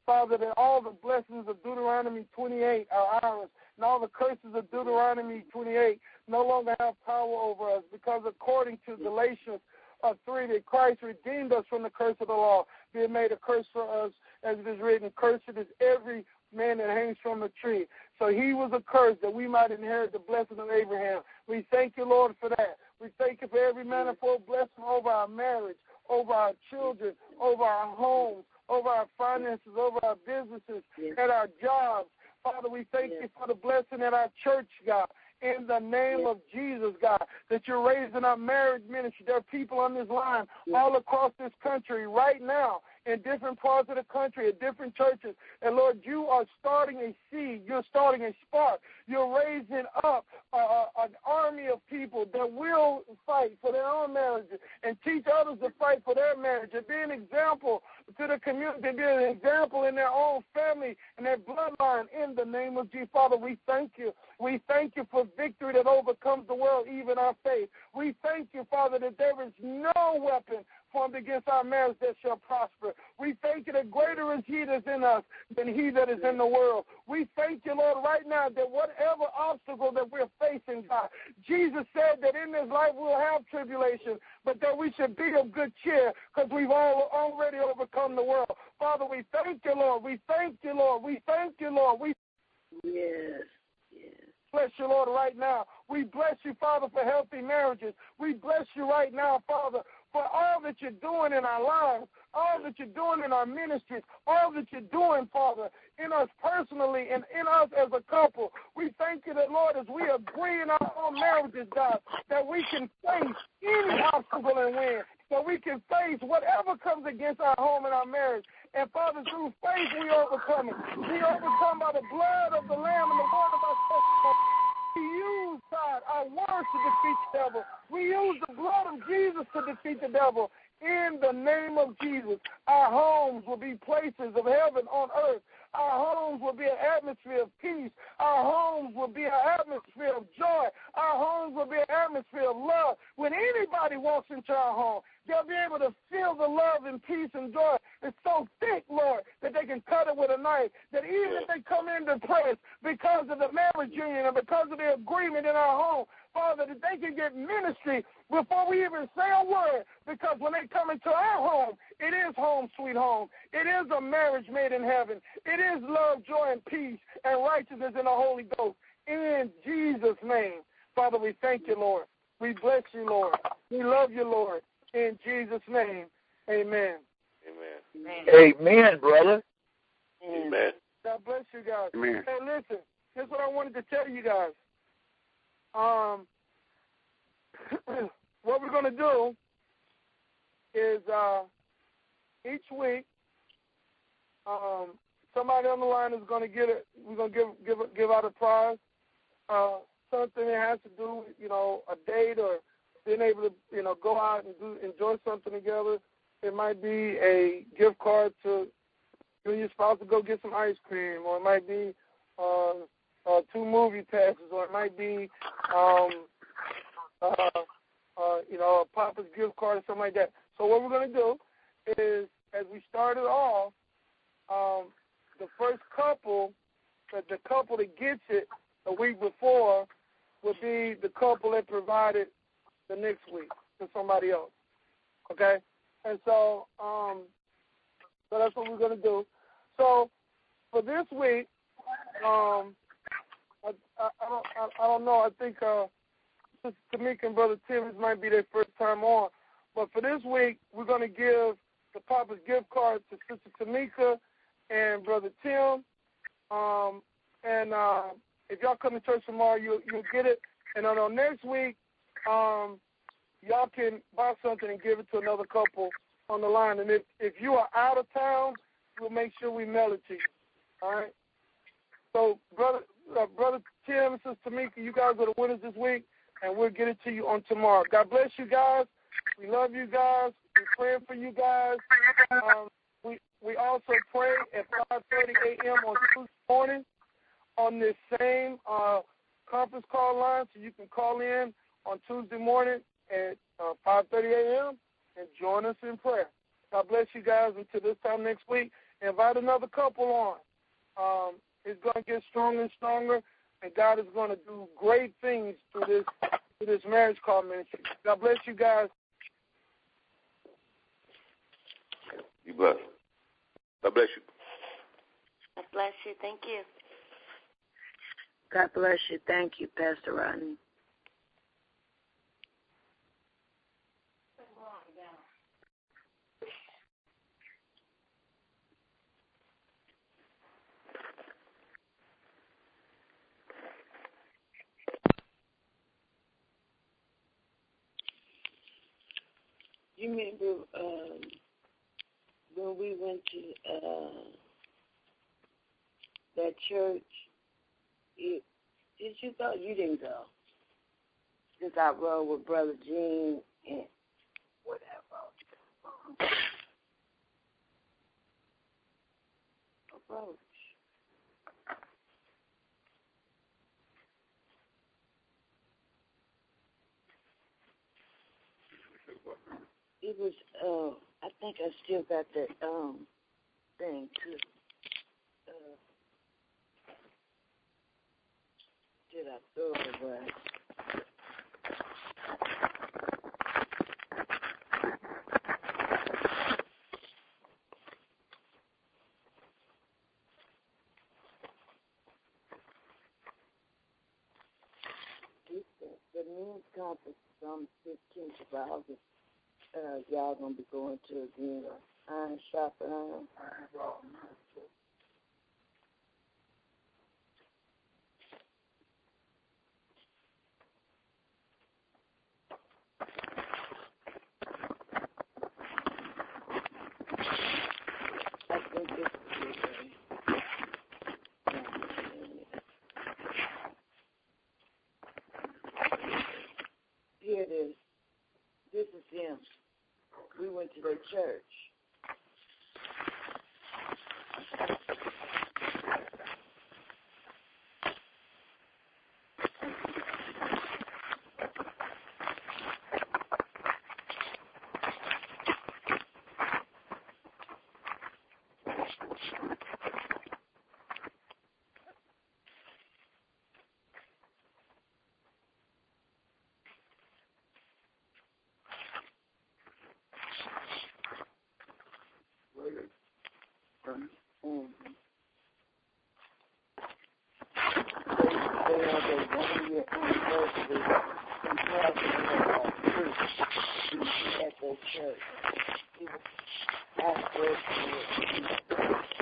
Father, that all the blessings of Deuteronomy 28 are ours, and all the curses of Deuteronomy 28 no longer have power over us, because according to Galatians 3, that Christ redeemed us from the curse of the law, being made a curse for us, as it is written, cursed is every man that hangs from a tree. So he was a curse that we might inherit the blessing of Abraham. We thank you, Lord, for that. We thank you for every manifold blessing over our marriage, over our children, over our homes, over our finances, over our businesses, at our jobs. Father, we thank you for the blessing at our church, God. In the name of Jesus, God, that you're raising our marriage ministry. There are people on this line all across this country right now, in different parts of the country, at different churches. And, Lord, you are starting a seed. You're starting a spark. You're raising up an army of people that will fight for their own marriages and teach others to fight for their marriage and be an example to the community, be an example in their own family and their bloodline. In the name of Jesus, Father, we thank you. We thank you for victory that overcomes the world, even our faith. We thank you, Father, that there is no weapon formed against our marriage that shall prosper. We thank you that greater is he that is in us than he that is in the world. We thank you, Lord, right now that whatever obstacle that we're facing, God, Jesus said that in this life we'll have tribulation, but that we should be of good cheer because we've already overcome the world. Father, we thank you, Lord. We thank you, Lord. We thank you, Lord. Yes. Bless you, Lord, right now. We bless you, Father, for healthy marriages. We bless you right now, Father, for all that you're doing in our lives, all that you're doing in our ministries, all that you're doing, Father, in us personally and in us as a couple. We thank you that, Lord, as we agree in our own marriages, God, that we can face any obstacle and win, that we can face whatever comes against our home and our marriage. And, Father, through faith we overcome it. We overcome by the blood of the Lamb and the word of our testimony. We use, God, our words to defeat the devil. We use the blood of Jesus to defeat the devil. In the name of Jesus, our homes will be places of heaven on earth. Our homes will be an atmosphere of peace. Our homes will be an atmosphere of joy. Our homes will be an atmosphere of love. When anybody walks into our home, they'll be able to feel the love and peace and joy. It's so thick, Lord, that they can cut it with a knife, that even if they come into place because of the marriage union and because of the agreement in our home, Father, that they can get ministry before we even say a word, because when they come into our home, it is home sweet home. It is a marriage made in heaven. It is love, joy, and peace, and righteousness in the Holy Ghost. In Jesus' name, Father, we thank you, Lord. We bless you, Lord. We love you, Lord. In Jesus' name, amen. Amen, brother. Amen. God bless you guys. Amen. Hey, listen, here's what I wanted to tell you guys. What we're going to do is each week somebody on the line is going to get it. We're going to give out a prize, something that has to do with, a date or being able to, go out and enjoy something together. It might be a gift card to you and your spouse to go get some ice cream, or it might be 2 movie passes, or it might be a Papa's gift card or something like that. So what we're going to do is, as we started off, the first couple, the couple that gets it a week before, will be the couple that provided the next week to somebody else. Okay? And so that's what we're going to do. So for this week, I don't know. I think Sister Tamika and Brother Tim, this might be their first time on. But for this week, we're going to give the Papa's gift card to Sister Tamika and Brother Tim. And if y'all come to church tomorrow, you'll get it. And on next week, y'all can buy something and give it to another couple on the line. And if you are out of town, we'll make sure we mail it to you. All right? So, Brother Tim and Sister Tamika, you guys are the winners this week, and we'll get it to you on tomorrow. God bless you guys. We love you guys. We're praying for you guys. We also pray at 5:30 a.m. on Tuesday morning on this same conference call line, so you can call in on Tuesday morning at 5:30 a.m. and join us in prayer. God bless you guys until this time next week. Invite another couple on. It's going to get stronger and stronger, and God is going to do great things through this marriage call ministry. God bless you guys. You bless. God bless you. God bless you. Thank you. God bless you. Thank you, Pastor Rodney. You remember when we went to that church? Did you go? You didn't go. Just I rode with Brother Gene and whatever. Approach. It was, I think I still got that thing too. Did I throw it away? The men's conference is on the 15th of August. Y'all gonna be going to again. Iron sharpen iron. I think this is here it is. This is him. We went to their church. They have a 1-year anniversary in at their church. He was asked